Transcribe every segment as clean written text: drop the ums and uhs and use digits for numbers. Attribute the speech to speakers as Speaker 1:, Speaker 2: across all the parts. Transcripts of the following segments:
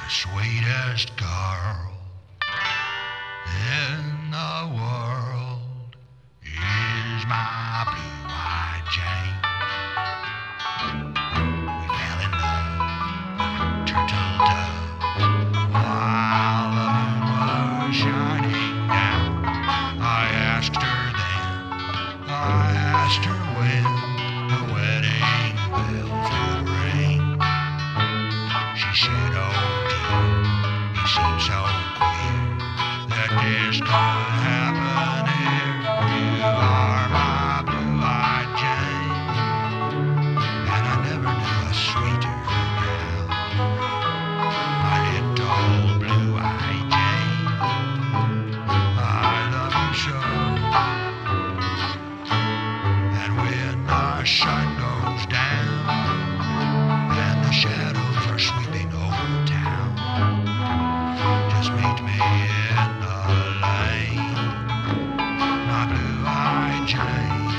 Speaker 1: sweetest girl in the world is my blue-eyed Jane. We fell in love, turtle dove, while the moon was shining down. I asked her then, I asked her when the wedding bells would ring. She said, oh dear, it seems so queer that this could happen here. You are my blue-eyed Jane, and I never knew a sweeter gal. My little blue-eyed Jane, I love you so. And when the sun goes down and the shadows are sweeping over town, just meet me in the lane, my blue-eyed Jane.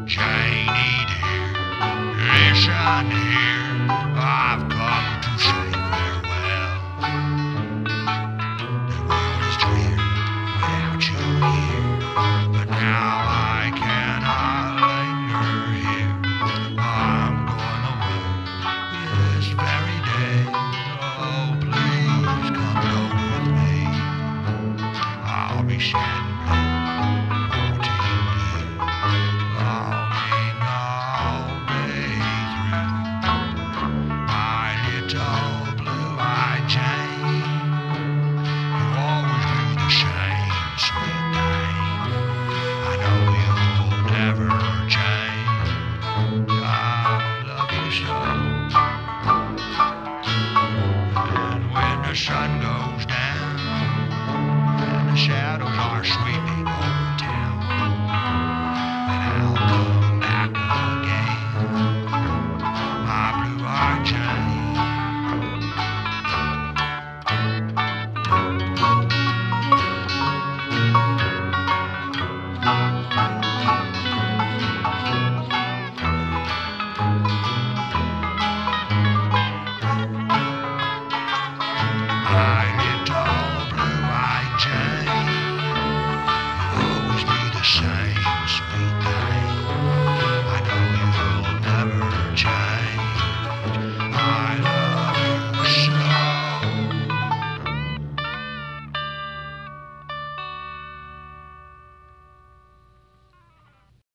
Speaker 1: Janie dear, listen here, I've come to say